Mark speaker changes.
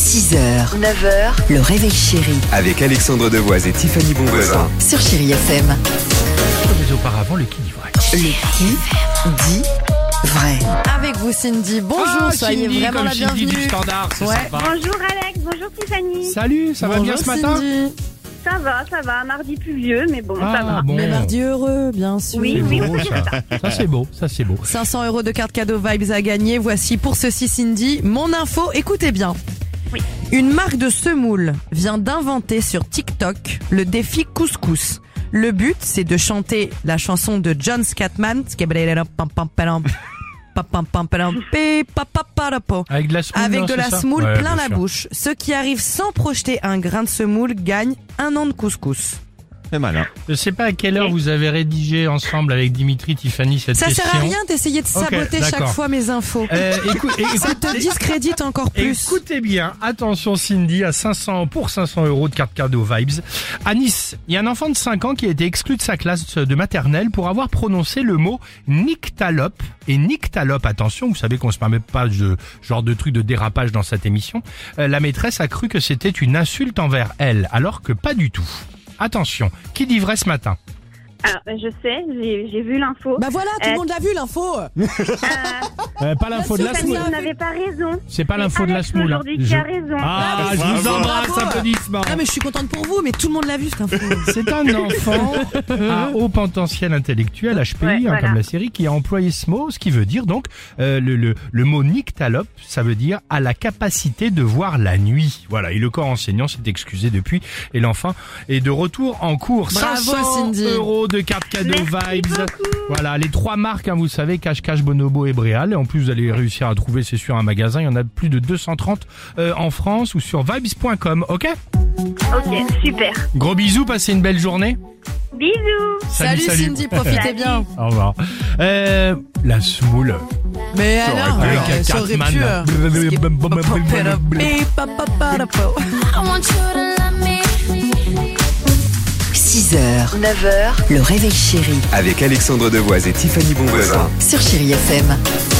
Speaker 1: 6h, 9h, le réveil chéri
Speaker 2: Avec Alexandre Devoise et Tiffany Bonvoisin.
Speaker 1: sur Chéri FM.
Speaker 3: Mais auparavant, le qui dit vrai.
Speaker 1: Le qui dit vrai.
Speaker 4: Avec vous Cindy, bonjour, soyez
Speaker 3: Cindy,
Speaker 4: vraiment
Speaker 3: comme
Speaker 4: la
Speaker 3: Cindy
Speaker 4: bienvenue.
Speaker 3: du Standard, c'est
Speaker 4: Ouais.
Speaker 3: sympa.
Speaker 5: Bonjour Alex, bonjour Tiffany.
Speaker 3: Salut, ça va bien ce matin?
Speaker 4: Cindy.
Speaker 5: Ça va, mardi pluvieux, mais bon, ça va.
Speaker 3: Bon.
Speaker 4: Mais mardi heureux, bien sûr.
Speaker 5: Oui,
Speaker 3: C'est
Speaker 5: oui,
Speaker 3: beau, ça. Ça c'est beau, ça c'est beau.
Speaker 4: 500 € de carte cadeau Vibes à gagner. Voici pour ceci Cindy, mon info, écoutez bien.
Speaker 5: Oui.
Speaker 4: Une marque de semoule vient d'inventer sur TikTok le défi couscous. Le but, c'est de chanter la chanson de John Scatman,
Speaker 3: Avec de la semoule,
Speaker 4: avec
Speaker 3: non,
Speaker 4: de
Speaker 3: c'est
Speaker 4: la
Speaker 3: ça
Speaker 4: semoule
Speaker 3: Ouais,
Speaker 4: plein
Speaker 3: bien
Speaker 4: la
Speaker 3: sûr.
Speaker 4: bouche. Ceux qui arrivent sans projeter un grain de semoule gagnent 1 an de couscous.
Speaker 2: C'est malin.
Speaker 3: Je sais pas à quelle heure vous avez rédigé ensemble avec Dimitri, Tiffany cette
Speaker 4: Ça
Speaker 3: question.
Speaker 4: sert à rien d'essayer de
Speaker 3: Ok,
Speaker 4: saboter chaque
Speaker 3: d'accord.
Speaker 4: fois mes infos. Ça te discrédite encore plus.
Speaker 3: Écoutez bien, attention Cindy, pour 500 € de carte cadeau Vibes. À Nice, il y a un enfant de 5 ans qui a été exclu de sa classe de maternelle pour avoir prononcé le mot nyctalope. Et nyctalope, attention, vous savez qu'on se permet pas de genre de truc de dérapage dans cette émission. La maîtresse a cru que c'était une insulte envers elle, alors que pas du tout. Attention, qui dit vrai ce matin?
Speaker 5: Alors, je sais, j'ai vu l'info.
Speaker 4: Bah voilà, tout le monde l'a vu l'info.
Speaker 3: Pas l'info de la
Speaker 5: Tiffany,
Speaker 3: semoule.
Speaker 5: vous n'avez pas raison.
Speaker 3: C'est pas
Speaker 5: C'est
Speaker 3: l'info de la
Speaker 5: Alex
Speaker 3: semoule.
Speaker 5: aujourd'hui qui a raison.
Speaker 3: Ah, je
Speaker 4: Bravo.
Speaker 3: vous embrasse,
Speaker 4: Bravo.
Speaker 3: applaudissements.
Speaker 4: Ah mais je suis contente pour vous, mais tout le monde l'a vu cette info.
Speaker 3: C'est un enfant à haut potentiel intellectuel, HPI,
Speaker 5: Ouais, voilà.
Speaker 3: comme la série, qui a employé ce mot, ce qui veut dire donc, le mot nyctalope, ça veut dire à la capacité de voir la nuit. Voilà, et le corps enseignant s'est excusé depuis, et l'enfant est de retour en cours.
Speaker 4: Bravo,
Speaker 3: 500
Speaker 4: Cindy.
Speaker 3: € de carte cadeau
Speaker 5: Merci
Speaker 3: Vibes.
Speaker 5: beaucoup.
Speaker 3: Voilà, les 3 marques, vous savez, Cache-Cache, Bonobo et Bréal. Et en plus, vous allez réussir à trouver, c'est sûr, un magasin. Il y en a plus de 230 en France ou sur vibes.com, ok?
Speaker 5: Ok, super.
Speaker 3: Gros bisous, passez une belle journée.
Speaker 5: Bisous.
Speaker 4: Salut Cindy, profitez
Speaker 5: Salut.
Speaker 4: bien.
Speaker 3: Au revoir. La semoule.
Speaker 4: Mais alors,
Speaker 3: pu,
Speaker 4: ça aurait
Speaker 3: Cartman,
Speaker 4: pu.
Speaker 3: là.
Speaker 6: I want you to love me.
Speaker 1: 6h, 9h, le réveil chéri
Speaker 2: Avec Alexandre Devoise et Tiffany Bonvoisin.
Speaker 1: sur Chéri FM.